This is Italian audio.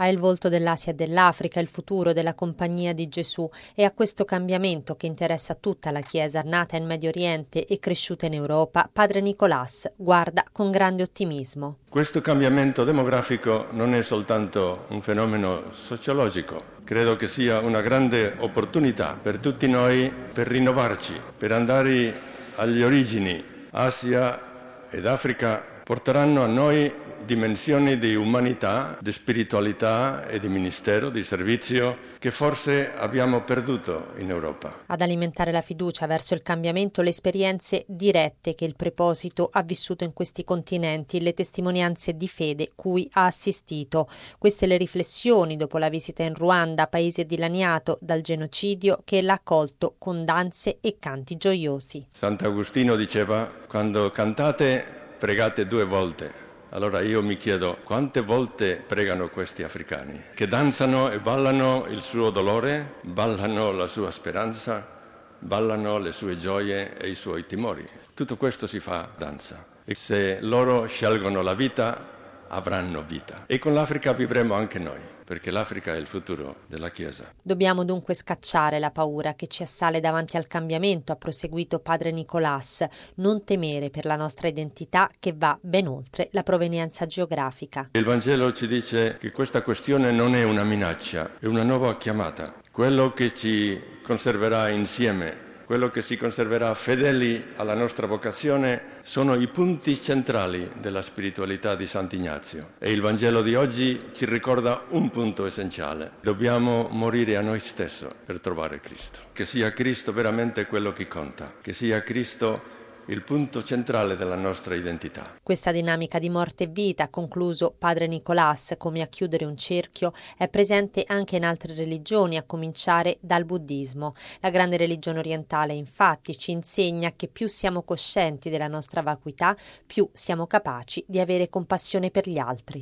Ha il volto dell'Asia e dell'Africa, il futuro della Compagnia di Gesù, e a questo cambiamento che interessa tutta la Chiesa nata in Medio Oriente e cresciuta in Europa, padre Nicolás guarda con grande ottimismo. Questo cambiamento demografico non è soltanto un fenomeno sociologico, credo che sia una grande opportunità per tutti noi per rinnovarci, per andare agli origini. Asia ed Africa porteranno a noi dimensioni di umanità, di spiritualità e di ministero, di servizio che forse abbiamo perduto in Europa. Ad alimentare la fiducia verso il cambiamento le esperienze dirette che il preposito ha vissuto in questi continenti, le testimonianze di fede cui ha assistito. Queste le riflessioni dopo la visita in Ruanda, paese dilaniato dal genocidio, che l'ha accolto con danze e canti gioiosi. Sant'Agostino diceva: quando cantate pregate 2 volte. Allora io mi chiedo quante volte pregano questi africani, che danzano e ballano il suo dolore, ballano la sua speranza, ballano le sue gioie e i suoi timori. Tutto questo si fa danza. E se loro scelgono la vita, avranno vita. E con l'Africa vivremo anche noi, perché l'Africa è il futuro della Chiesa. Dobbiamo dunque scacciare la paura che ci assale davanti al cambiamento, ha proseguito padre Nicolás, non temere per la nostra identità che va ben oltre la provenienza geografica. Il Vangelo ci dice che questa questione non è una minaccia, è una nuova chiamata. Quello che ci conserverà insieme, quello che ci conserverà fedeli alla nostra vocazione, sono i punti centrali della spiritualità di Sant'Ignazio. E il Vangelo di oggi ci ricorda un punto essenziale. Dobbiamo morire a noi stessi per trovare Cristo. Che sia Cristo veramente quello che conta, che sia Cristo il punto centrale della nostra identità. Questa dinamica di morte e vita, ha concluso padre Nicolás, come a chiudere un cerchio, è presente anche in altre religioni, a cominciare dal buddismo. La grande religione orientale, infatti, ci insegna che più siamo coscienti della nostra vacuità, più siamo capaci di avere compassione per gli altri.